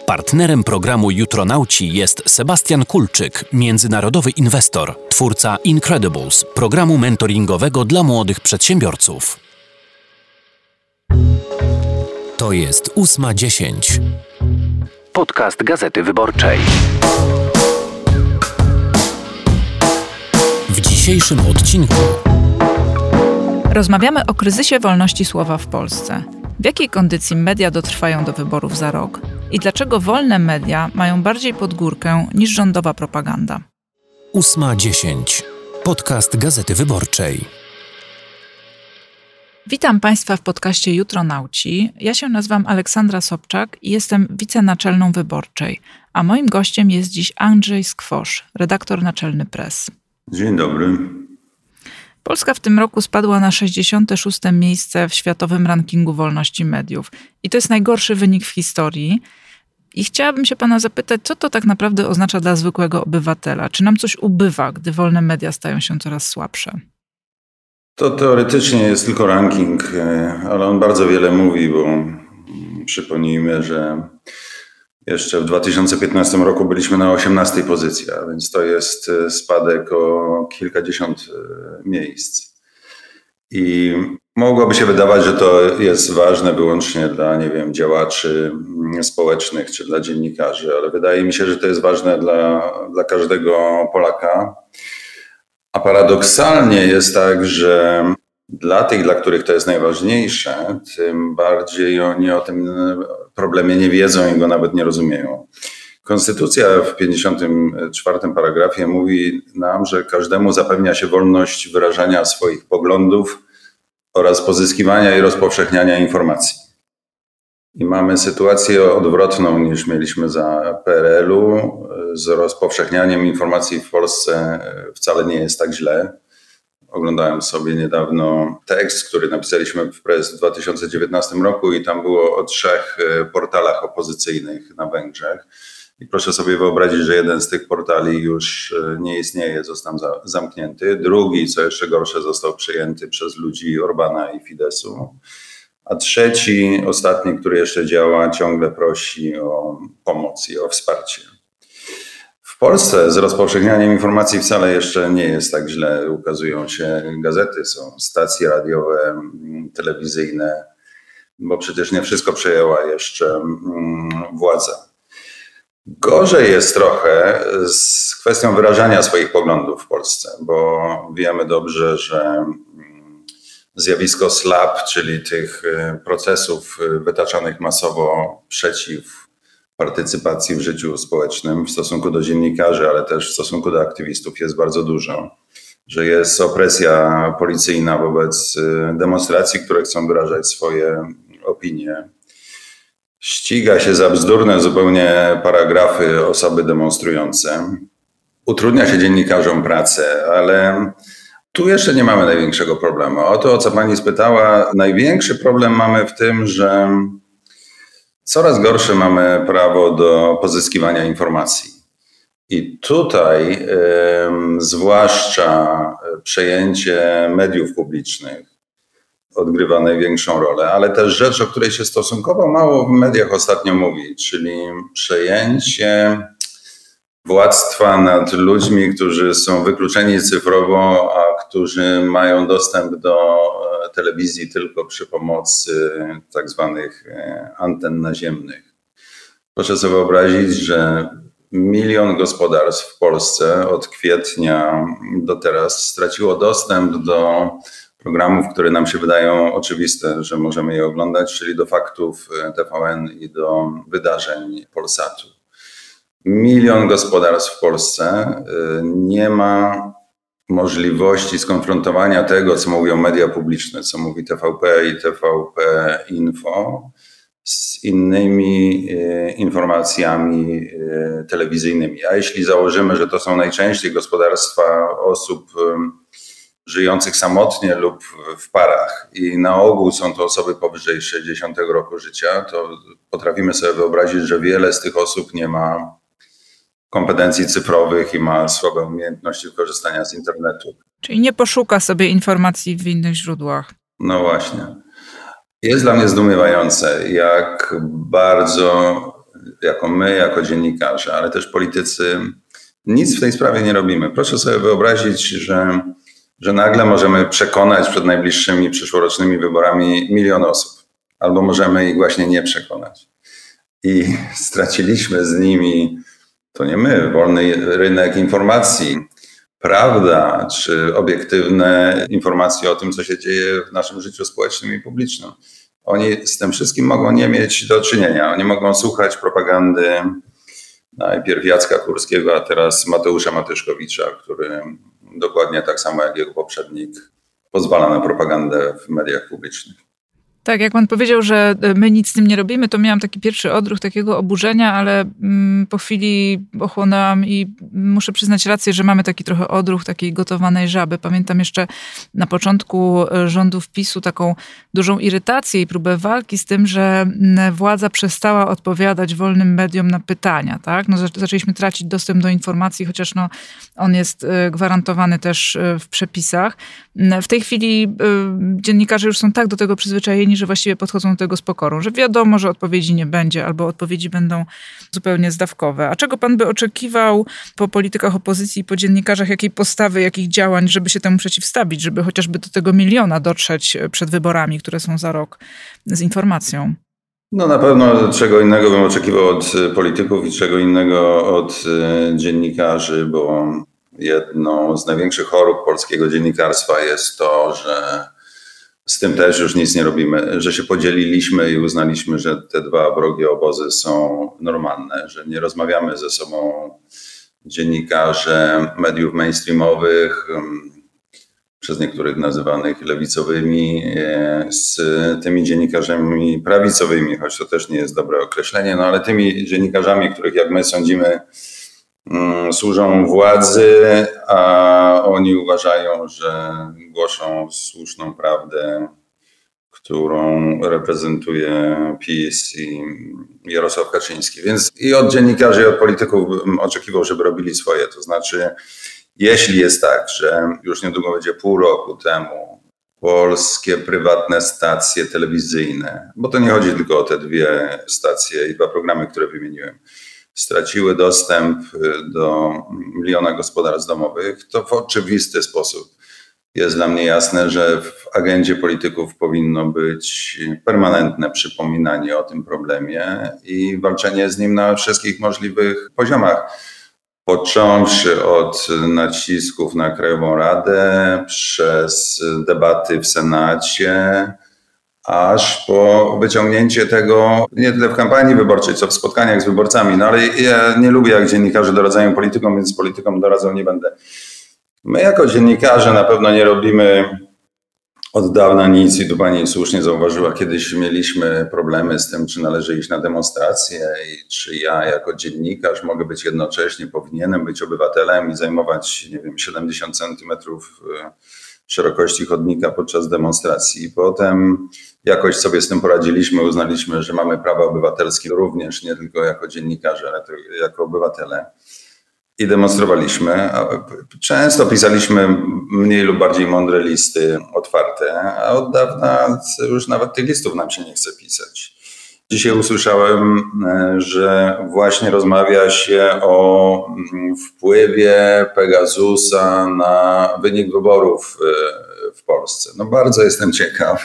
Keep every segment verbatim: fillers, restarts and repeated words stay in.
Partnerem programu Jutronauci jest Sebastian Kulczyk, międzynarodowy inwestor, twórca Incredibles, programu mentoringowego dla młodych przedsiębiorców. To jest ósma dziesięć. Podcast Gazety Wyborczej. W dzisiejszym odcinku rozmawiamy o kryzysie wolności słowa w Polsce. W jakiej kondycji media dotrwają do wyborów za rok? I dlaczego wolne media mają bardziej pod górkę niż rządowa propaganda? ósma dziesięć. Podcast Gazety Wyborczej. Witam Państwa w podcaście Jutronauci. Ja się nazywam Aleksandra Sobczak i jestem wicenaczelną Wyborczej, a moim gościem jest dziś Andrzej Skwosz, redaktor naczelny Press. Dzień dobry. Polska w tym roku spadła na sześćdziesiąte szóste miejsce w światowym rankingu wolności mediów. I to jest najgorszy wynik w historii. I chciałabym się pana zapytać, co to tak naprawdę oznacza dla zwykłego obywatela? Czy nam coś ubywa, gdy wolne media stają się coraz słabsze? To teoretycznie jest tylko ranking, ale on bardzo wiele mówi, bo przypomnijmy, że jeszcze w dwa tysiące piętnastym roku byliśmy na osiemnastej pozycji, a więc to jest spadek o kilkadziesiąt miejsc. I mogłoby się wydawać, że to jest ważne wyłącznie dla, nie wiem, działaczy społecznych czy dla dziennikarzy, ale wydaje mi się, że to jest ważne dla, dla każdego Polaka. A paradoksalnie jest tak, że dla tych, dla których to jest najważniejsze, tym bardziej oni o tym problemie nie wiedzą i go nawet nie rozumieją. Konstytucja w pięćdziesiątym czwartym paragrafie mówi nam, że każdemu zapewnia się wolność wyrażania swoich poglądów oraz pozyskiwania i rozpowszechniania informacji. I mamy sytuację odwrotną niż mieliśmy za P R L u. Z rozpowszechnianiem informacji w Polsce wcale nie jest tak źle. Oglądałem sobie niedawno tekst, który napisaliśmy w Press w dwa tysiące dziewiętnastym roku i tam było o trzech portalach opozycyjnych na Węgrzech. I proszę sobie wyobrazić, że jeden z tych portali już nie istnieje, został za- zamknięty. Drugi, co jeszcze gorsze, został przejęty przez ludzi Orbana i Fideszu. A trzeci, ostatni, który jeszcze działa, ciągle prosi o pomoc i o wsparcie. W Polsce z rozpowszechnianiem informacji wcale jeszcze nie jest tak źle. Ukazują się gazety, są stacje radiowe, telewizyjne, bo przecież nie wszystko przejęła jeszcze władza. Gorzej jest trochę z kwestią wyrażania swoich poglądów w Polsce, bo wiemy dobrze, że zjawisko slap, czyli tych procesów wytaczanych masowo przeciw partycypacji w życiu społecznym w stosunku do dziennikarzy, ale też w stosunku do aktywistów jest bardzo dużo. Że jest opresja policyjna wobec demonstracji, które chcą wyrażać swoje opinie. Ściga się za bzdurne zupełnie paragrafy osoby demonstrujące. Utrudnia się dziennikarzom pracę, ale tu jeszcze nie mamy największego problemu. O to, o co pani spytała, największy problem mamy w tym, że coraz gorsze mamy prawo do pozyskiwania informacji. I tutaj yy, zwłaszcza przejęcie mediów publicznych odgrywa największą rolę, ale też rzecz, o której się stosunkowo mało w mediach ostatnio mówi, czyli przejęcie władztwa nad ludźmi, którzy są wykluczeni cyfrowo, a którzy mają dostęp do telewizji tylko przy pomocy tak zwanych anten naziemnych. Proszę sobie wyobrazić, że milion gospodarstw w Polsce od kwietnia do teraz straciło dostęp do programów, które nam się wydają oczywiste, że możemy je oglądać, czyli do faktów T V N i do wydarzeń Polsatu. Milion gospodarstw w Polsce nie ma możliwości skonfrontowania tego, co mówią media publiczne, co mówi T V P i T V P Info, z innymi informacjami telewizyjnymi. A jeśli założymy, że to są najczęściej gospodarstwa osób żyjących samotnie lub w parach i na ogół są to osoby powyżej sześćdziesiątego roku życia, to potrafimy sobie wyobrazić, że wiele z tych osób nie ma kompetencji cyfrowych i ma słabe umiejętności korzystania z internetu. Czyli nie poszuka sobie informacji w innych źródłach. No właśnie. Jest dla mnie zdumiewające, jak bardzo jako my, jako dziennikarze, ale też politycy, nic w tej sprawie nie robimy. Proszę sobie wyobrazić, że, że nagle możemy przekonać przed najbliższymi przyszłorocznymi wyborami milion osób, albo możemy ich właśnie nie przekonać. I straciliśmy z nimi, to nie my, wolny rynek informacji, prawda, czy obiektywne informacje o tym, co się dzieje w naszym życiu społecznym i publicznym. Oni z tym wszystkim mogą nie mieć do czynienia. Oni mogą słuchać propagandy najpierw Jacka Kurskiego, a teraz Mateusza Matyszkowicza, który dokładnie tak samo jak jego poprzednik pozwala na propagandę w mediach publicznych. Tak, jak pan powiedział, że my nic z tym nie robimy, to miałam taki pierwszy odruch takiego oburzenia, ale po chwili ochłonęłam i muszę przyznać rację, że mamy taki trochę odruch takiej gotowanej żaby. Pamiętam jeszcze na początku rządów PiSu taką dużą irytację i próbę walki z tym, że władza przestała odpowiadać wolnym mediom na pytania. Tak? No, zaczęliśmy tracić dostęp do informacji, chociaż no, on jest gwarantowany też w przepisach. W tej chwili dziennikarze już są tak do tego przyzwyczajeni, że właściwie podchodzą do tego z pokorą, że wiadomo, że odpowiedzi nie będzie albo odpowiedzi będą zupełnie zdawkowe. A czego pan by oczekiwał po politykach opozycji i po dziennikarzach, jakiej postawy, jakich działań, żeby się temu przeciwstawić, żeby chociażby do tego miliona dotrzeć przed wyborami, które są za rok, z informacją? No na pewno czego innego bym oczekiwał od polityków i czego innego od dziennikarzy, bo jedną z największych chorób polskiego dziennikarstwa jest to, że z tym też już nic nie robimy, że się podzieliliśmy i uznaliśmy, że te dwa wrogie obozy są normalne, że nie rozmawiamy ze sobą dziennikarze mediów mainstreamowych, przez niektórych nazywanych lewicowymi, z tymi dziennikarzami prawicowymi, choć to też nie jest dobre określenie, no ale tymi dziennikarzami, których jak my sądzimy, służą władzy, a oni uważają, że głoszą słuszną prawdę, którą reprezentuje PiS i Jarosław Kaczyński. Więc i od dziennikarzy, i od polityków bym oczekiwał, żeby robili swoje. To znaczy, jeśli jest tak, że już niedługo będzie pół roku temu polskie prywatne stacje telewizyjne, bo to nie chodzi tylko o te dwie stacje i dwa programy, które wymieniłem, straciły dostęp do miliona gospodarstw domowych, to w oczywisty sposób jest dla mnie jasne, że w agendzie polityków powinno być permanentne przypominanie o tym problemie i walczenie z nim na wszystkich możliwych poziomach. Począwszy od nacisków na Krajową Radę, przez debaty w Senacie, aż po wyciągnięcie tego nie tyle w kampanii wyborczej, co w spotkaniach z wyborcami. No ale ja nie lubię, jak dziennikarze doradzają politykom, więc politykom doradzał nie będę. My jako dziennikarze na pewno nie robimy od dawna nic i tu pani słusznie zauważyła, kiedyś mieliśmy problemy z tym, czy należy iść na demonstracje i czy ja jako dziennikarz mogę być jednocześnie, powinienem być obywatelem i zajmować, nie wiem, siedemdziesiąt centymetrów szerokości chodnika podczas demonstracji. I potem jakoś sobie z tym poradziliśmy, uznaliśmy, że mamy prawa obywatelskie również, nie tylko jako dziennikarze, ale jako obywatele. I demonstrowaliśmy. Często pisaliśmy mniej lub bardziej mądre listy otwarte, a od dawna już nawet tych listów nam się nie chce pisać. Dzisiaj usłyszałem, że właśnie rozmawia się o wpływie Pegasusa na wynik wyborów w Polsce. No bardzo jestem ciekaw,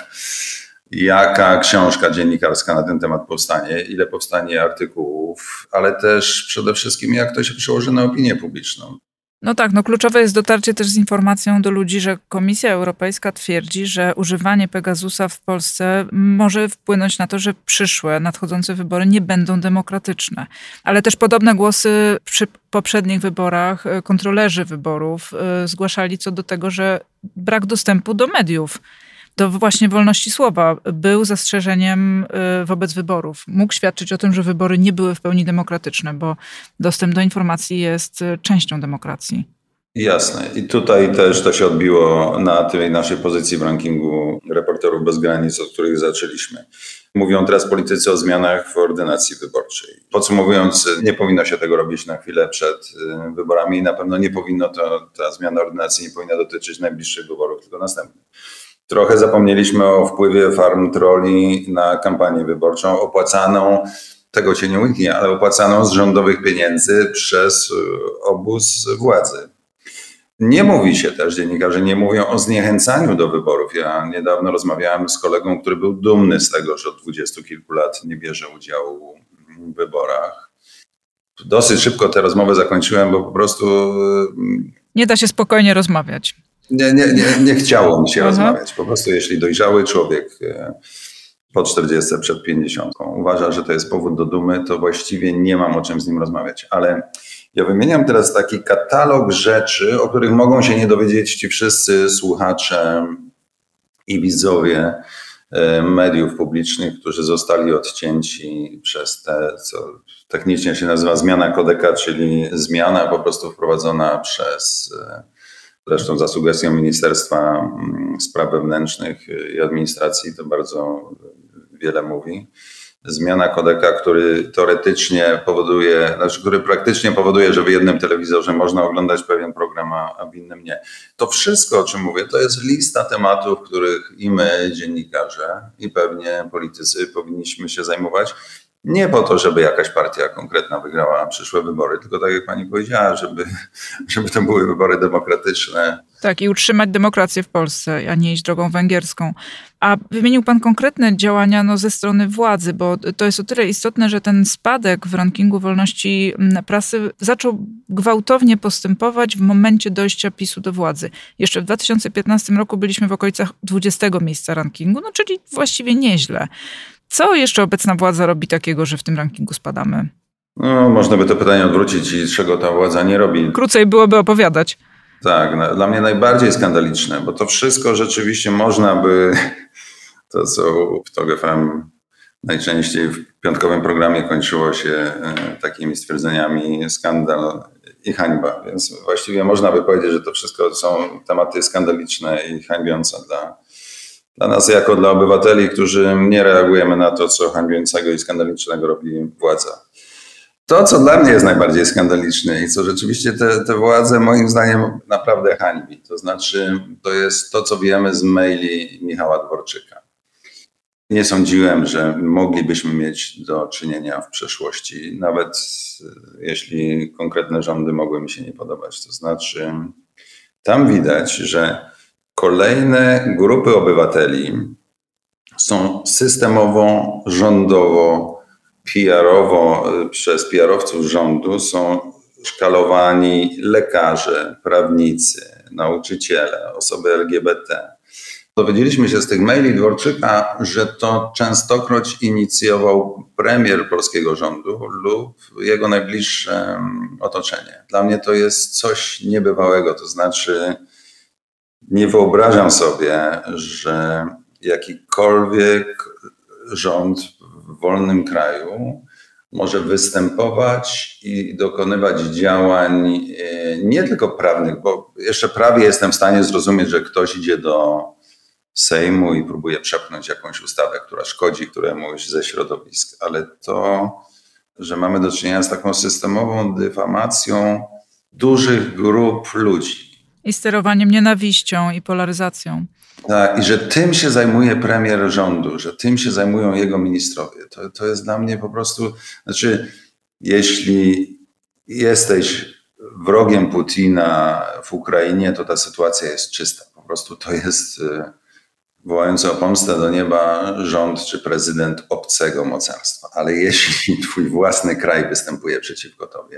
jaka książka dziennikarska na ten temat powstanie, ile powstanie artykułów, ale też przede wszystkim jak to się przełoży na opinię publiczną. No tak, no kluczowe jest dotarcie też z informacją do ludzi, że Komisja Europejska twierdzi, że używanie Pegasusa w Polsce może wpłynąć na to, że przyszłe, nadchodzące wybory nie będą demokratyczne. Ale też podobne głosy przy poprzednich wyborach kontrolerzy wyborów zgłaszali co do tego, że brak dostępu do mediów, do właśnie wolności słowa był zastrzeżeniem wobec wyborów. Mógł świadczyć o tym, że wybory nie były w pełni demokratyczne, bo dostęp do informacji jest częścią demokracji. Jasne. I tutaj też to się odbiło na tej naszej pozycji w rankingu Reporterów Bez Granic, od których zaczęliśmy. Mówią teraz politycy o zmianach w ordynacji wyborczej. Podsumowując, nie powinno się tego robić na chwilę przed wyborami i na pewno nie powinno to, ta zmiana ordynacji nie powinna dotyczyć najbliższych wyborów, tylko następnych. Trochę zapomnieliśmy o wpływie farm trolli na kampanię wyborczą, opłacaną tego cię nie uniknie, ale opłacaną z rządowych pieniędzy przez obóz władzy. Nie mówi się też, dziennikarze nie mówią o zniechęcaniu do wyborów. Ja niedawno rozmawiałem z kolegą, który był dumny z tego, że od dwudziestu kilku lat nie bierze udziału w wyborach. Dosyć szybko tę rozmowę zakończyłem, bo po prostu... Nie da się spokojnie rozmawiać. Nie, nie, nie, nie chciało mi się Aha. rozmawiać. Po prostu jeśli dojrzały człowiek po czterdziestce, przed pięćdziesiątką uważa, że to jest powód do dumy, to właściwie nie mam o czym z nim rozmawiać. Ale ja wymieniam teraz taki katalog rzeczy, o których mogą się nie dowiedzieć ci wszyscy słuchacze i widzowie mediów publicznych, którzy zostali odcięci przez te, co technicznie się nazywa zmiana kodeka, czyli zmiana po prostu wprowadzona przez, zresztą za sugestią Ministerstwa Spraw Wewnętrznych i Administracji, to bardzo wiele mówi. Zmiana kodeka, który teoretycznie powoduje, znaczy który praktycznie powoduje, że w jednym telewizorze można oglądać pewien program, a w innym nie. To wszystko, o czym mówię, to jest lista tematów, których i my, dziennikarze, i pewnie politycy powinniśmy się zajmować. Nie po to, żeby jakaś partia konkretna wygrała przyszłe wybory, tylko tak jak pani powiedziała, żeby, żeby to były wybory demokratyczne. Tak, i utrzymać demokrację w Polsce, a nie iść drogą węgierską. A wymienił pan konkretne działania no, ze strony władzy, bo to jest o tyle istotne, że ten spadek w rankingu wolności prasy zaczął gwałtownie postępować w momencie dojścia PiSu do władzy. Jeszcze w dwa tysiące piętnastym roku byliśmy w okolicach dwudziestego miejsca rankingu, no czyli właściwie nieźle. Co jeszcze obecna władza robi takiego, że w tym rankingu spadamy? No, można by to pytanie odwrócić i czego ta władza nie robi. Krócej byłoby opowiadać. Tak, dla mnie najbardziej skandaliczne, bo to wszystko rzeczywiście można by, to co w TOG F M najczęściej w piątkowym programie kończyło się takimi stwierdzeniami skandal i hańba, więc właściwie można by powiedzieć, że to wszystko są tematy skandaliczne i hańbiące dla Dla nas jako dla obywateli, którzy nie reagujemy na to, co hańbiącego i skandalicznego robi władza. To, co dla mnie jest najbardziej skandaliczne i co rzeczywiście te, te władze moim zdaniem naprawdę hańbi, to znaczy to jest to, co wiemy z maili Michała Dworczyka. Nie sądziłem, że moglibyśmy mieć do czynienia w przeszłości, nawet jeśli konkretne rządy mogły mi się nie podobać. To znaczy tam widać, że kolejne grupy obywateli są systemowo, rządowo, P R-owo przez P R-owców rządu są szkalowani lekarze, prawnicy, nauczyciele, osoby L G B T. Dowiedzieliśmy się z tych maili Dworczyka, że to częstokroć inicjował premier polskiego rządu lub jego najbliższe otoczenie. Dla mnie to jest coś niebywałego, to znaczy nie wyobrażam sobie, że jakikolwiek rząd w wolnym kraju może występować i dokonywać działań nie tylko prawnych, bo jeszcze prawie jestem w stanie zrozumieć, że ktoś idzie do Sejmu i próbuje przepchnąć jakąś ustawę, która szkodzi któremuś ze środowisk, ale to, że mamy do czynienia z taką systemową dyfamacją dużych grup ludzi. I sterowaniem nienawiścią i polaryzacją. Tak, i że tym się zajmuje premier rządu, że tym się zajmują jego ministrowie. To, to jest dla mnie po prostu, znaczy jeśli jesteś wrogiem Putina w Ukrainie, to ta sytuacja jest czysta. Po prostu to jest wołający o pomstę do nieba rząd czy prezydent obcego mocarstwa. Ale jeśli twój własny kraj występuje przeciwko tobie,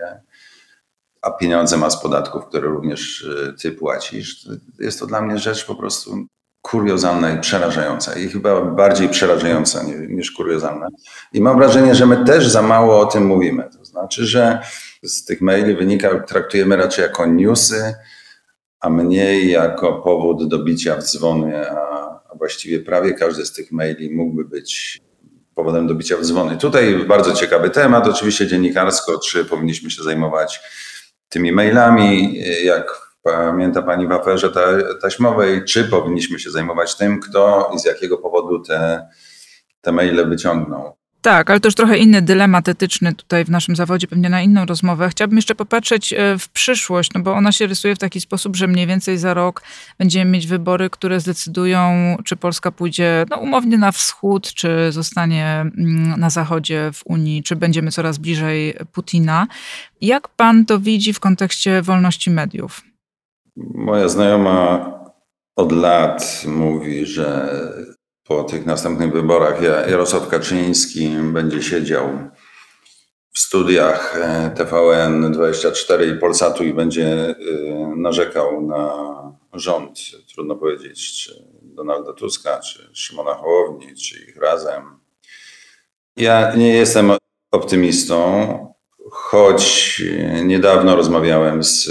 a pieniądze ma z podatków, które również ty płacisz, jest to dla mnie rzecz po prostu kuriozalna i przerażająca. I chyba bardziej przerażająca niż kuriozalna. I mam wrażenie, że my też za mało o tym mówimy. To znaczy, że z tych maili wynika, traktujemy raczej jako newsy, a mniej jako powód do bicia w dzwony, a, a właściwie prawie każdy z tych maili mógłby być powodem do bicia w dzwony. Tutaj bardzo ciekawy temat, oczywiście dziennikarsko, czy powinniśmy się zajmować tymi mailami, jak pamięta pani w aferze taśmowej, czy powinniśmy się zajmować tym, kto i z jakiego powodu te, te maile wyciągnął. Tak, ale to już trochę inny dylemat etyczny tutaj w naszym zawodzie, pewnie na inną rozmowę. Chciałabym jeszcze popatrzeć w przyszłość, no bo ona się rysuje w taki sposób, że mniej więcej za rok będziemy mieć wybory, które zdecydują, czy Polska pójdzie no, umownie na wschód, czy zostanie na zachodzie w Unii, czy będziemy coraz bliżej Putina. Jak pan to widzi w kontekście wolności mediów? Moja znajoma od lat mówi, że po tych następnych wyborach Jarosław Kaczyński będzie siedział w studiach T V N dwadzieścia cztery i Polsatu i będzie narzekał na rząd, trudno powiedzieć, czy Donalda Tuska, czy Szymona Hołowni, czy ich razem. Ja nie jestem optymistą, choć niedawno rozmawiałem z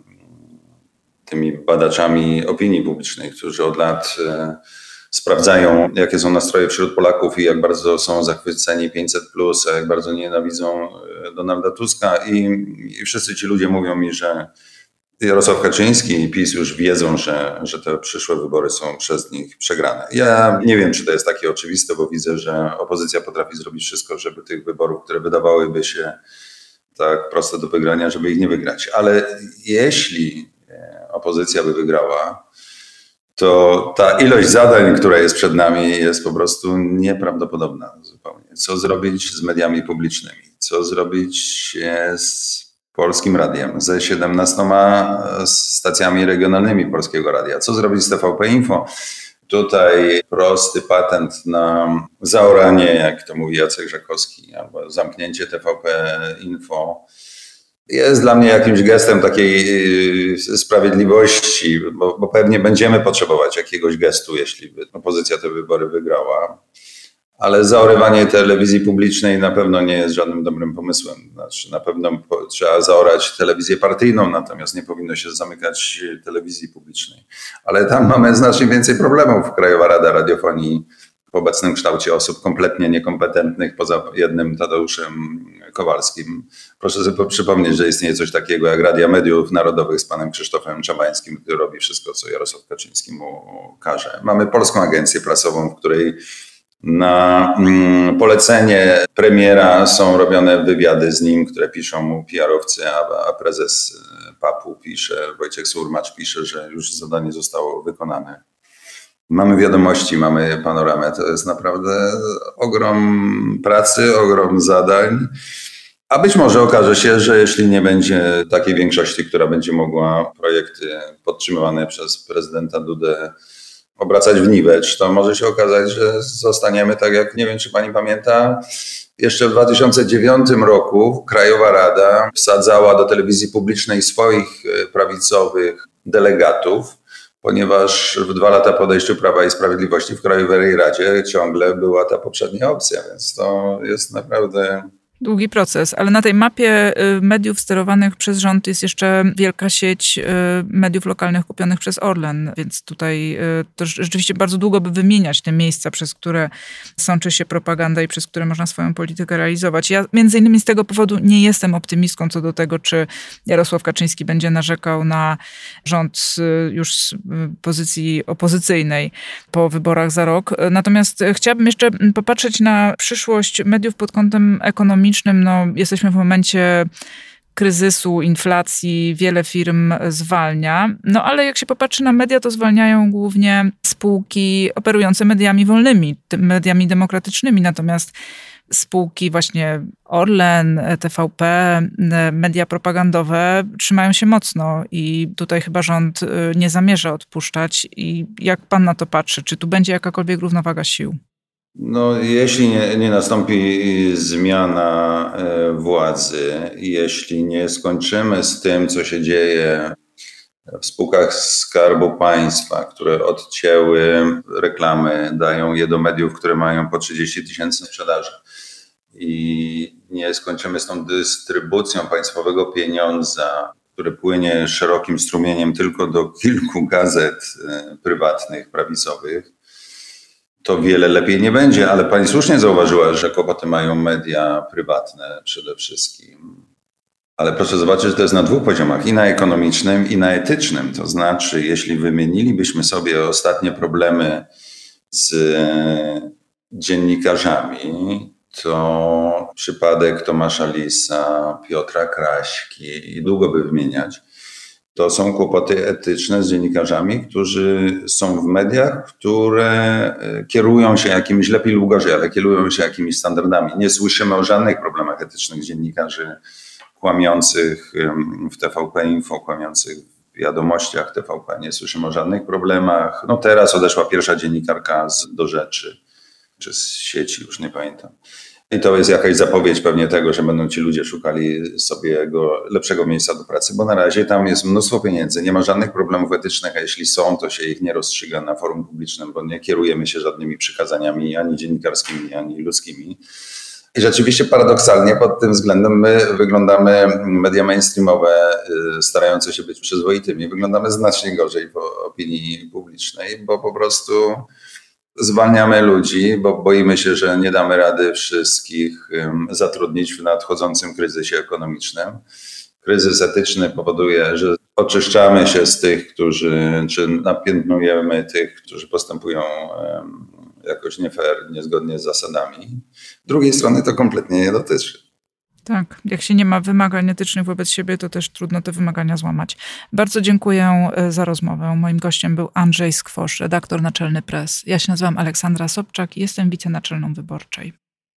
tymi badaczami opinii publicznej, którzy od lat sprawdzają, jakie są nastroje wśród Polaków i jak bardzo są zachwyceni pięćset plus, a jak bardzo nienawidzą Donalda Tuska. I, i wszyscy ci ludzie mówią mi, że Jarosław Kaczyński i PiS już wiedzą, że, że te przyszłe wybory są przez nich przegrane. Ja nie wiem, czy to jest takie oczywiste, bo widzę, że opozycja potrafi zrobić wszystko, żeby tych wyborów, które wydawałyby się tak proste do wygrania, żeby ich nie wygrać. Ale jeśli opozycja by wygrała, to ta ilość zadań, która jest przed nami, jest po prostu nieprawdopodobna zupełnie. Co zrobić z mediami publicznymi? Co zrobić z Polskim Radiem? Ze siedemnastoma stacjami regionalnymi Polskiego Radia? Co zrobić z T V P Info? Tutaj prosty patent na zaoranie, jak to mówi Jacek Żakowski, albo zamknięcie T V P Info jest dla mnie jakimś gestem takiej sprawiedliwości, bo, bo pewnie będziemy potrzebować jakiegoś gestu, jeśli by opozycja te wybory wygrała. Ale zaorywanie telewizji publicznej na pewno nie jest żadnym dobrym pomysłem. Znaczy, na pewno trzeba zaorać telewizję partyjną, natomiast nie powinno się zamykać telewizji publicznej. Ale tam mamy znacznie więcej problemów. Krajowa Rada Radiofonii w obecnym kształcie osób kompletnie niekompetentnych, poza jednym Tadeuszem Kowalskim. Proszę sobie przypomnieć, że istnieje coś takiego jak Radia Mediów Narodowych z panem Krzysztofem Czabańskim, który robi wszystko, co Jarosław Kaczyński mu każe. Mamy Polską Agencję Prasową, w której na mm, polecenie premiera są robione wywiady z nim, które piszą mu P R-owcy, a, a prezes P A P-u pisze, Wojciech Surmacz pisze, że już zadanie zostało wykonane. Mamy wiadomości, mamy panoramę. To jest naprawdę ogrom pracy, ogrom zadań. A być może okaże się, że jeśli nie będzie takiej większości, która będzie mogła projekty podtrzymywane przez prezydenta Dudę obracać w niwecz, to może się okazać, że zostaniemy tak jak, nie wiem czy pani pamięta, jeszcze w dwa tysiące dziewiątym roku Krajowa Rada wsadzała do telewizji publicznej swoich prawicowych delegatów, ponieważ w dwa lata po odejściu Prawa i Sprawiedliwości w Krajowej Radzie ciągle była ta poprzednia opcja, więc to jest naprawdę długi proces, ale na tej mapie mediów sterowanych przez rząd jest jeszcze wielka sieć mediów lokalnych kupionych przez Orlen, więc tutaj to rzeczywiście bardzo długo by wymieniać te miejsca, przez które sączy się propaganda i przez które można swoją politykę realizować. Ja między innymi z tego powodu nie jestem optymistką co do tego, czy Jarosław Kaczyński będzie narzekał na rząd już z pozycji opozycyjnej po wyborach za rok. Natomiast chciałabym jeszcze popatrzeć na przyszłość mediów pod kątem ekonomicznym. No, jesteśmy w momencie kryzysu, inflacji, wiele firm zwalnia. No ale jak się popatrzy na media, to zwalniają głównie spółki operujące mediami wolnymi, mediami demokratycznymi. Natomiast spółki właśnie Orlen, T V P, media propagandowe trzymają się mocno i tutaj chyba rząd nie zamierza odpuszczać. I jak pan na to patrzy? Czy tu będzie jakakolwiek równowaga sił? No, jeśli nie, nie nastąpi zmiana władzy, jeśli nie skończymy z tym, co się dzieje w spółkach Skarbu Państwa, które odcięły reklamy, dają je do mediów, które mają po trzydzieści tysięcy sprzedaży, i nie skończymy z tą dystrybucją państwowego pieniądza, które płynie szerokim strumieniem tylko do kilku gazet prywatnych, prawicowych, to wiele lepiej nie będzie, ale pani słusznie zauważyła, że kłopoty mają media prywatne przede wszystkim. Ale proszę zobaczyć, że to jest na dwóch poziomach, i na ekonomicznym, i na etycznym. To znaczy, jeśli wymienilibyśmy sobie ostatnie problemy z dziennikarzami, to przypadek Tomasza Lisa, Piotra Kraśki i długo by wymieniać. To są kłopoty etyczne z dziennikarzami, którzy są w mediach, które kierują się jakimiś, lepiej lub gorzej, ale kierują się jakimiś standardami. Nie słyszymy o żadnych problemach etycznych dziennikarzy kłamiących w T V P Info, kłamiących w wiadomościach T V P. Nie słyszymy o żadnych problemach. No teraz odeszła pierwsza dziennikarka z Do Rzeczy, czy z sieci, już nie pamiętam. I to jest jakaś zapowiedź pewnie tego, że będą ci ludzie szukali sobie lepszego miejsca do pracy, bo na razie tam jest mnóstwo pieniędzy, nie ma żadnych problemów etycznych, a jeśli są, to się ich nie rozstrzyga na forum publicznym, bo nie kierujemy się żadnymi przykazaniami ani dziennikarskimi, ani ludzkimi. I rzeczywiście paradoksalnie pod tym względem my wyglądamy, media mainstreamowe starające się być przyzwoitymi, wyglądamy znacznie gorzej po opinii publicznej, bo po prostu zwalniamy ludzi, bo boimy się, że nie damy rady wszystkich zatrudnić w nadchodzącym kryzysie ekonomicznym. Kryzys etyczny powoduje, że oczyszczamy się z tych, którzy, czy napiętnujemy tych, którzy postępują jakoś nie fair, niezgodnie z zasadami. Z drugiej strony to kompletnie nie dotyczy. Tak, jak się nie ma wymagań etycznych wobec siebie, to też trudno te wymagania złamać. Bardzo dziękuję za rozmowę. Moim gościem był Andrzej Skwosz, redaktor naczelny Press. Ja się nazywam Aleksandra Sobczak i jestem wicenaczelną Wyborczej.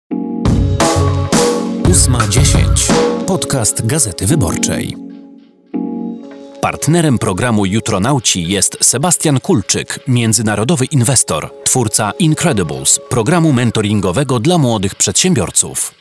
ósma dziesięć. Podcast Gazety Wyborczej. Partnerem programu Jutronauci jest Sebastian Kulczyk, międzynarodowy inwestor, twórca Incredibles, programu mentoringowego dla młodych przedsiębiorców.